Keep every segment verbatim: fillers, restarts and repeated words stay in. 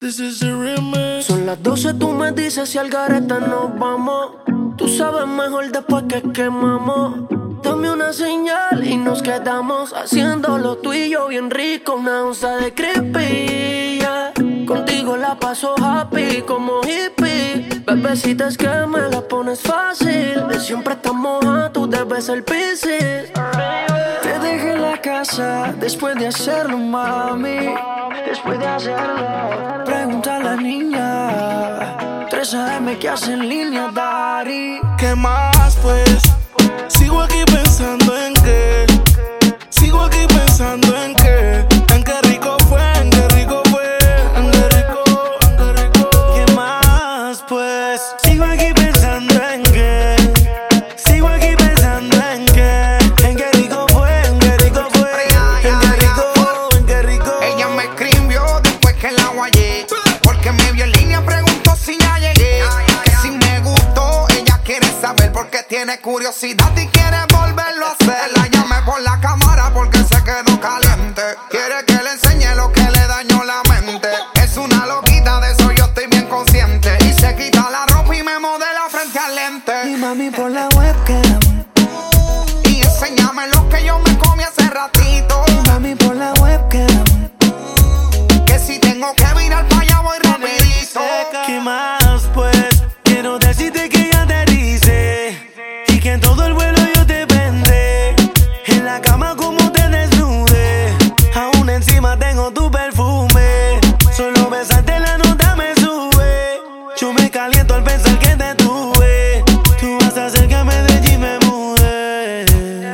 This is a remix. Son las doce, tú me dices si al garete nos vamos. Tú sabes mejor después que quemamos. Dame una señal y nos quedamos haciéndolo tú y yo bien rico. Una onza de creepy, yeah. Contigo la paso happy como hippie. Bebecita, es que me la pones fácil. De siempre estamos a tú debes ser Piscis. Te dejé en la casa después de hacerlo, mami. Después de hacerlo, pregunta a la niña. tres A M que hace en línea, daddy. ¿Qué más pues? Sigo aquí pensando en qué. Sigo aquí pensando en qué. En qué rico fue, en qué rico fue. En qué rico, en qué rico. ¿Qué más pues? Sigo aquí pensando en qué. Sigo aquí pensando en qué. En qué rico fue, en qué rico fue. En qué rico, en qué rico. Ella me escribió después que la guayé, porque me vio en línea, preguntó si ya llegué. Que si me gustó, ella quiere saber porque tiene curiosidad y quiere volverlo a hacer. La llamé por la cámara porque se quedó caliente. Quiere que le enseñe lo que le dañó la mente. Es una loquita, de eso yo estoy bien consciente. Y se quita la ropa y me modela frente al lente. Y mami por la webcam. Y enséñame lo que yo me comí hace ratito. Y mami por la webcam. Que si tengo que virar para allá voy rapidito. ¿Qué más pues? Quiero decirte que ya te dice y que en todo el vuelo yo te vendré. En la cama como te desnude. Aún encima tengo tu perfume. Solo besarte la nota me sube. Yo me caliento al pensar que te tuve. Tú vas a hacer que Medellín me mude.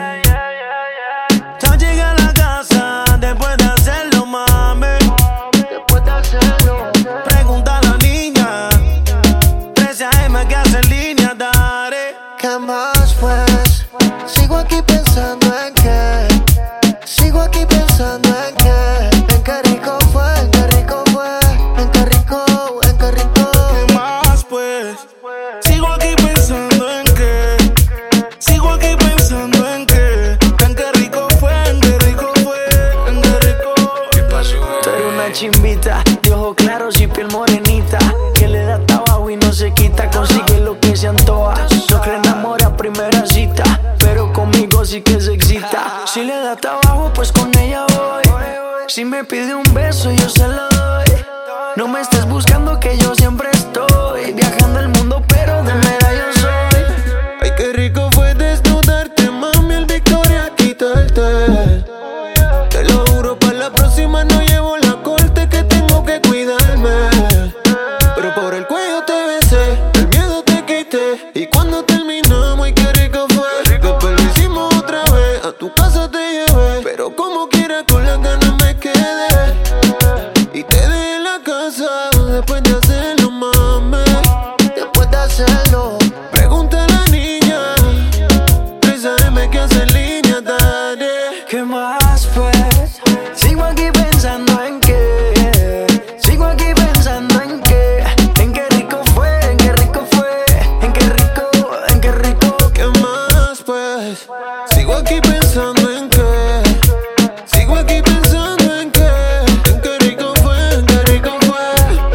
Ya llegué a la casa después de hacerlo, mami. Después de hacerlo. Pregunta a la niña. tres A M que hace en línea, daré. ¿Qué más pues? Sigo aquí pensando en qué. Sigo aquí pensando en qué. En qué rico fue, en qué rico fue. En qué rico, en qué rico. ¿Qué más pues? Sigo aquí pensando en qué. Sigo aquí pensando en qué. En qué rico fue, en qué rico fue. En qué rico. ¿Qué pasó? Tú eres una chimbita, de ojos claros y piel morenita, que le da trabajo y no se quita, consigue lo que se antoja. No cree en amor a primera cita, pero conmigo sí que se excita. Si le da trabajo, pues con ella voy. Si me pide un beso, yo se lo doy. No me estés buscando que yo siempre estoy viajando el mundo, pero de mera yo soy. Ay, qué rico fue desnudarte, mami, el Victoria quitarte. Te lo juro, para la próxima no llevo la corte, que tengo que cuidarme. Pero por el cuello te besé, el miedo te quité. Y cuando terminamos, ay, qué rico fue. Después lo hicimos otra vez, a tu casa te llevé. Pero como quiera con las ganas me quedé. Y te dejé en la casa después de hacerlo, mami. Después de hacerlo, pregunta a la niña. tres A M que hace en línea, dale. ¿Qué más pues? Sigo aquí pensando en qué. Sigo aquí pensando en qué. En qué rico fue, en qué rico fue. En qué rico, en qué rico. ¿Qué más pues? Sigo aquí pensando en qué. Sigo aquí pensando en qué. En qué rico fue, en qué rico fue.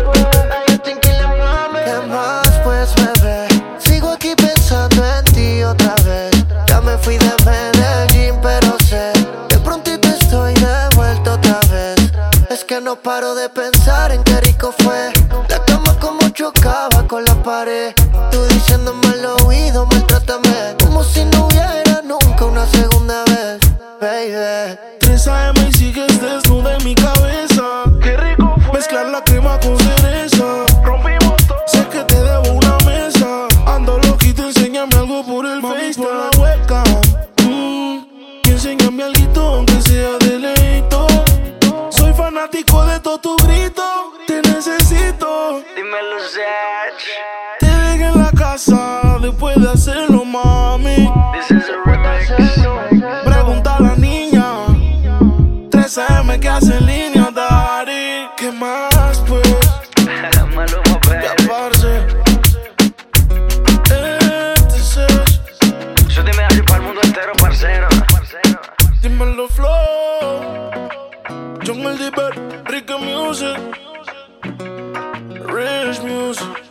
¿Qué más pues, bebé? Sigo aquí pensando en ti otra vez. Ya me fui de Medellín, pero sé que prontito estoy de vuelta otra vez. Es que no paro de pensar en qué rico fue. La cama como chocaba con la pared. Tú diciéndome al oído, maltrátame como si no hubiera nunca una segunda vez, baby. tres A M y sigues desnuda en mi cabeza. Qué rico fue. Mezclar la crema con cereza. Rompimos todo. Sé que te debo una mesa. Ando loquito, enséñame algo por el FaceTime. Por la webcam. Mm, y enséñame algo aunque sea de leito. Soy fanático de todo tu grito. Te necesito. Dímelo, Sech. Te dejé en la casa después de hacerlo, mami. This is a remix. Pregunta a la niña. tres A M que hace en línea, daddy. ¿Qué más pues? Maluma, Ya baby. parce. Este es el- Yo te me hallo para el mundo entero, parcero. Dímelo flow. John el Dipper, Ricky Music. Music.